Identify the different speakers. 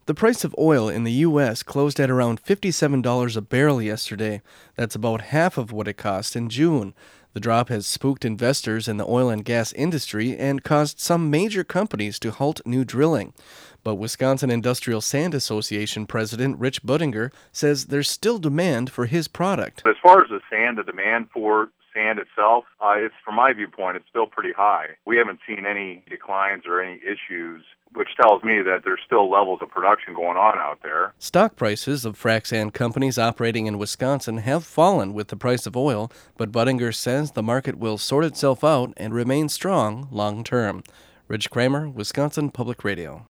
Speaker 1: The price of oil in the U.S. closed at around $57 a barrel yesterday. That's about half of what it cost in June. The drop has spooked investors in the oil and gas industry and caused some major companies to halt new drilling. But Wisconsin Industrial Sand Association President Rich Budinger says there's still demand for his product.
Speaker 2: As far as the demand for sand itself, from my viewpoint, it's still pretty high. We haven't seen any declines or any issues, which tells me that there's still levels of production going on out there.
Speaker 1: Stock prices of frac sand companies operating in Wisconsin have fallen with the price of oil, but Budinger says the market will sort itself out and remain strong long term. Rich Kramer, Wisconsin Public Radio.